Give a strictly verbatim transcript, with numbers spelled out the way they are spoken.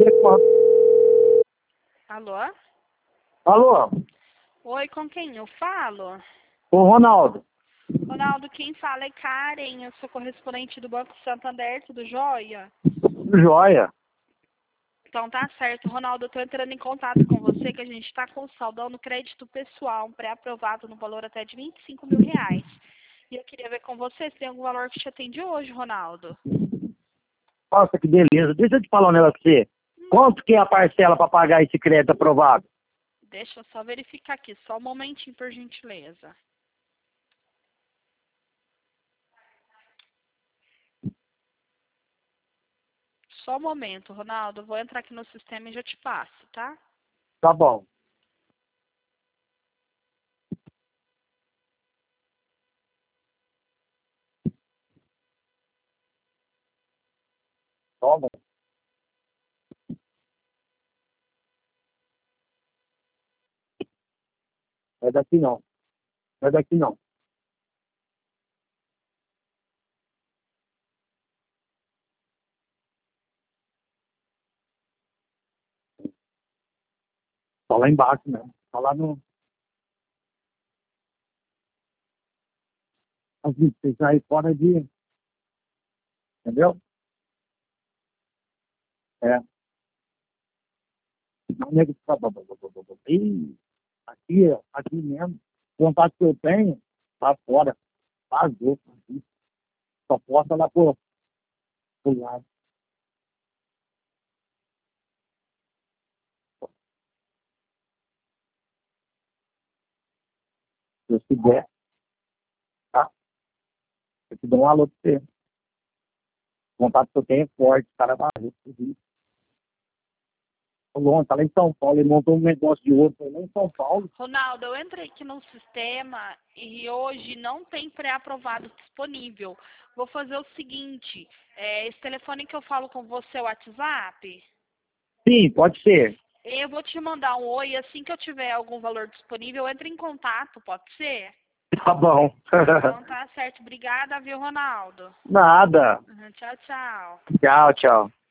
saber quanto. Alô? Alô? Oi, com quem eu falo? Ô, Ronaldo. Ronaldo, quem fala é Karen, eu sou correspondente do Banco Santander, tudo jóia? Joia. Então tá certo, Ronaldo, eu tô entrando em contato com você que a gente tá com saldão no crédito pessoal, um pré-aprovado no valor até de vinte e cinco mil reais. E eu queria ver com você se tem algum valor que te atende hoje, Ronaldo. Nossa, que beleza. Deixa eu te falar um negócio pra você. Quanto que é a parcela para pagar esse crédito aprovado? Deixa eu só verificar aqui, só um momentinho, por gentileza. Só um momento, Ronaldo, eu vou entrar aqui no sistema e já te passo, tá? Tá bom. Toma. Não é daqui não. Não é daqui não. Tá lá embaixo mesmo. Tá lá no... Assim, você sai fora de... Entendeu? É. Não, nego, tá, tá, tá, tá, tá, tá. Ih, aqui, ó, aqui mesmo. O contato que eu tenho, tá fora. Vazou. Aqui. Só posta lá pro, pro lado. Se eu quiser, tá? Eu te dou um alô pra você. O contato que eu tenho é forte. O cara vazou. O Luan tá lá em São Paulo. Ele montou um negócio de outro lá em São Paulo. Ronaldo, eu entrei aqui no sistema e hoje não tem pré-aprovado disponível. Vou fazer o seguinte, é, esse telefone que eu falo com você é o WhatsApp? Sim, pode ser. Eu vou te mandar um oi, assim que eu tiver algum valor disponível, entre em contato, pode ser? Tá bom. Então tá certo, obrigada, viu, Ronaldo? Nada. Uhum, tchau, tchau. Tchau, tchau.